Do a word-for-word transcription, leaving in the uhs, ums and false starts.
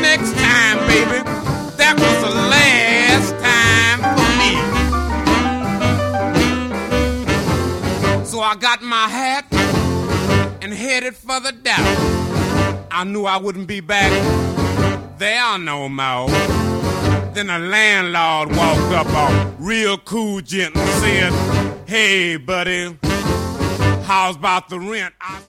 next time, baby, that was the last time for me. So I got my hat and headed for the dock. I knew I wouldn't be back there no more. Then the landlord walked up on real cool gent and said, "Hey, buddy, how's about the rent?" I